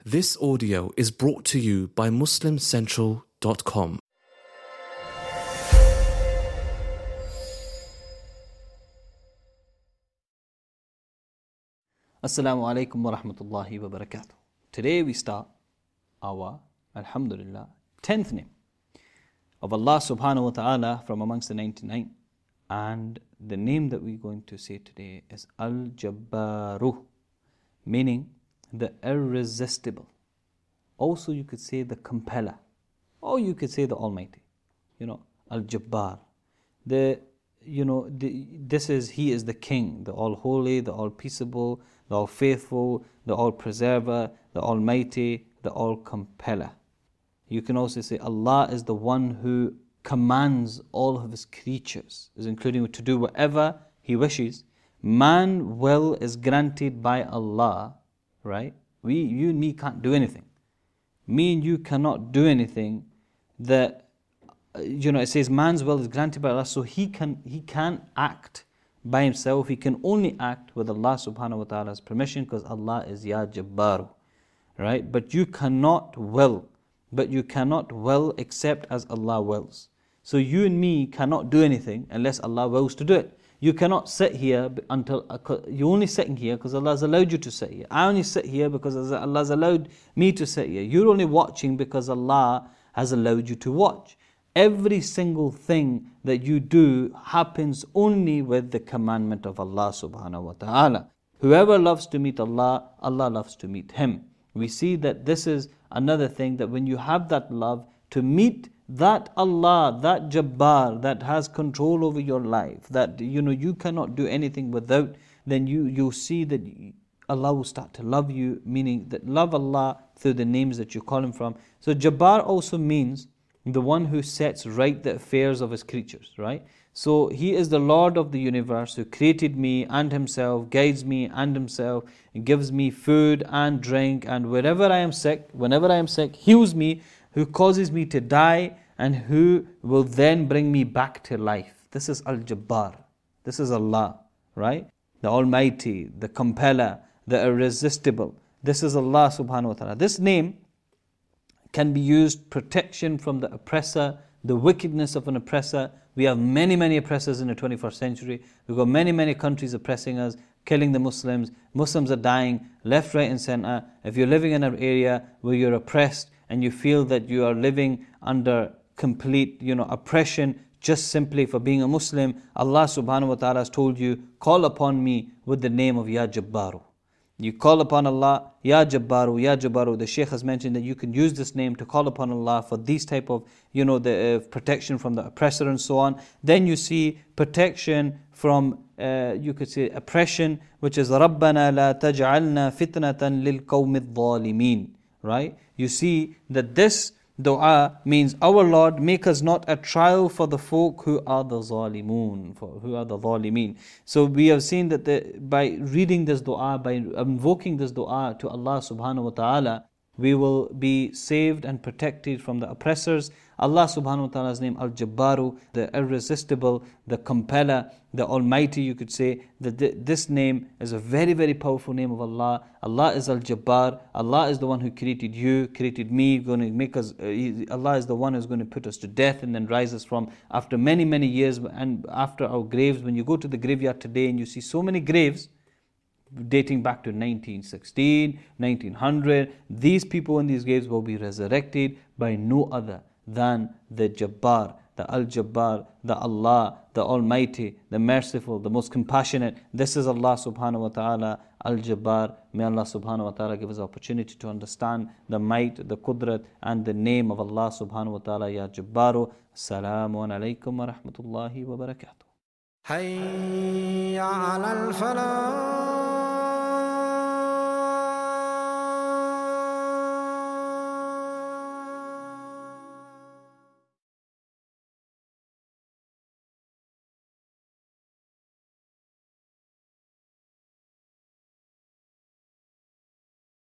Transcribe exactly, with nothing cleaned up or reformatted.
This audio is brought to you by muslim central dot com. Assalamu alaikum wa rahmatullahi wa barakatuh. Today we start our, alhamdulillah, tenth name of Allah subhanahu wa ta'ala from amongst the ninety-nine. And the name that we're going to say today is Al-Jabbaru, meaning the irresistible. Also you could say the compeller, or you could say the Almighty. You know, Al-Jabbar. The, you know, the, this is, He is the King, the All-Holy, the All-Peaceable, the All-Faithful, the All-Preserver, the Almighty, the All-Compeller. You can also say Allah is the one who commands all of His creatures, is including to do whatever He wishes. Man will is granted by Allah, right? We, you and me can't do anything. Me and you cannot do anything. That, you know, it says man's will is granted by Allah, so he can he can't act by himself. He can only act with Allah subhanahu wa ta'ala's permission, because Allah is Ya Jabbaru, right? But you cannot will, but you cannot will except as Allah wills. So you and me cannot do anything unless Allah wills to do it. You cannot sit here until, you're only sitting here because Allah has allowed you to sit here. I only sit here because Allah has allowed me to sit here. You're only watching because Allah has allowed you to watch. Every single thing that you do happens only with the commandment of Allah subhanahu wa ta'ala. Whoever loves to meet Allah, Allah loves to meet him. We see that this is another thing, that when you have that love to meet that Allah, that Jabbar that has control over your life, that you know you cannot do anything without, then you you see that Allah will start to love you, meaning that love Allah through the names that you call Him from. So Jabbar also means the one who sets right the affairs of His creatures, right? So He is the Lord of the universe who created me and Himself, guides me and Himself, gives me food and drink, and wherever I am sick, whenever I am sick, heals me, who causes me to die, and who will then bring me back to life. This is Al-Jabbar. This is Allah, right? The Almighty, the Compeller, the Irresistible. This is Allah subhanahu wa ta'ala. This name can be used protection from the oppressor, the wickedness of an oppressor. We have many, many oppressors in the twenty-first century. We've got many, many countries oppressing us, killing the Muslims. Muslims are dying left, right and center. If you're living in an area where you're oppressed and you feel that you are living under complete, you know, oppression just simply for being a Muslim, Allah subhanahu wa ta'ala has told you, call upon me with the name of Ya Jabbaru. You call upon Allah, Ya Jabbaru, Ya Jabbaru. The Shaykh has mentioned that you can use this name to call upon Allah for these type of, you know, the uh, protection from the oppressor and so on. Then you see protection from, uh, you could say, oppression, which is رَبَّنَا لَا تَجْعَلْنَا فِتْنَةً لِلْقَوْمِ الظَّالِمِينَ. Right? You see that this dua means, our Lord, make us not a trial for the folk who are the zalimun, for who are the zalimeen. So we have seen that the, by reading this dua, by invoking this dua to Allah subhanahu wa ta'ala, we will be saved and protected from the oppressors. Allah subhanahu wa ta'ala's name, Al-Jabbaru, the Irresistible, the Compeller, the Almighty, you could say, that this name is a very, very powerful name of Allah. Allah is Al-Jabbar. Allah is the one who created you, created me, going to make us, uh, Allah is the one who's going to put us to death and then rise us from after many, many years and after our graves. When you go to the graveyard today and you see so many graves, dating back to nineteen sixteen, nineteen hundred, these people in these graves will be resurrected by no other than the Jabbar, the Al-Jabbar, the Allah, the Almighty, the Merciful, the Most Compassionate. This is Allah subhanahu wa ta'ala, Al-Jabbar. May Allah subhanahu wa ta'ala give us the opportunity to understand the might, the qudrat and the name of Allah subhanahu wa ta'ala, Ya Jabbaru. Assalamu alaikum wa rahmatullahi wa barakatuh. حي على الفلاح